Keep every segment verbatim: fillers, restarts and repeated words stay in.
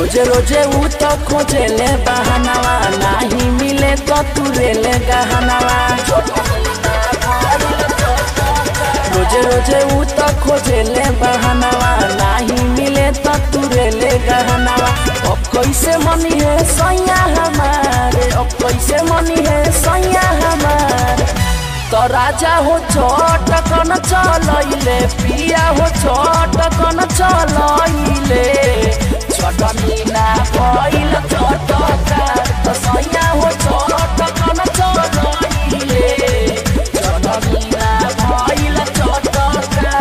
रोजे रोजे ऊ तो खोजे ले बहानावा, नहीं मिले तो तुरे ले गहनावा। रोजे रोजे ऊ तो खोजे ले बहानावा, नहीं मिले तो तुरे ले गहनावा। अब कैसे मनी है सैया हमारे, अब कैसे मनी है सैया हमारे। तो राजा हो छोट कन चलैले, पिया हो छोट कन चलैले। चटनी ना भइल चटकार, तो सैया हो छोट कन चलैले। चटनी ना भइल चटकार।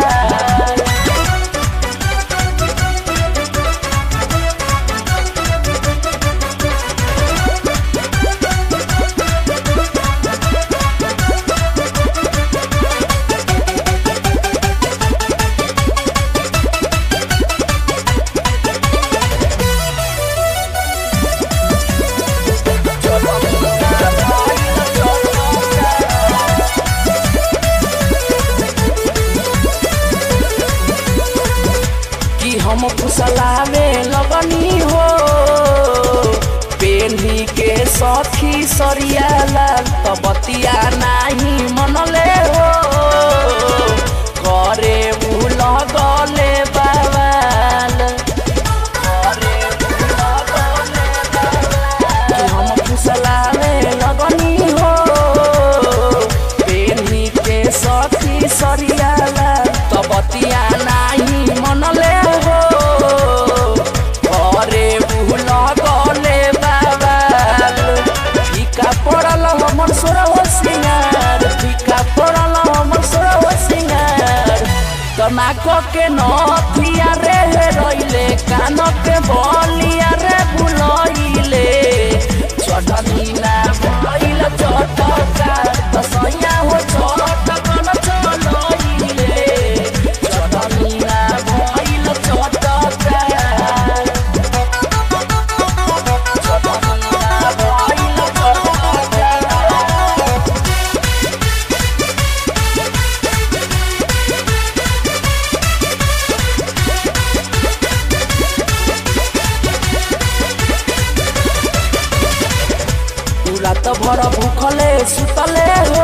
हम फुसलावे लगनी हो, पेन्ही के सखी सरिया लाल, तो बतिया नाही मनले हो। करे उ लगले बवाल, करे उ लगले बवाल। हम फुसलावे लगनी हो, पेन्ही के सखी सरिया लाल, तो बतिया नाही मनले हो। हमर सोरह सिंगार, फीका पड़ल हमर सोरह सिंगार। कनाक के नथिया रे रइले, कान के बलिया रे भुलइले। चटनी ना भइल चटकार, तो सैया हो छोट कन चलैले। चटनी ना भइल चटकार। रात भर भूखले सुतले हो,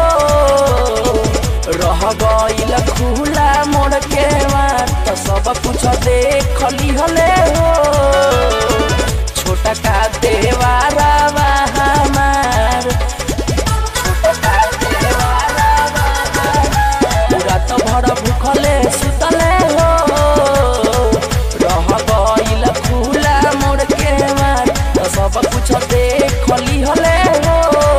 रह गइल खुला मोड़ के मार, तो सब कुछ देख लिहले हो। छोटा का देवारा हमार, छोटा का देवारा हमार। रात भर भूखले सुतले हो, रह गइल खुला मोड़ के मार, तो सब कुछ देख लिहले हो।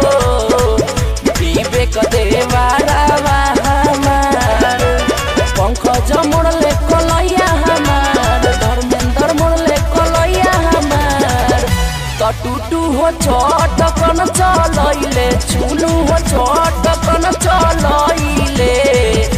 देवारा हमार, पंकज मोड़ले कलैया हमार, धर्मेंद्र मोड़ले कलैया हमार। तो टूटू हो छोट कन चलैले, चुनू हो छोट कन चलैले।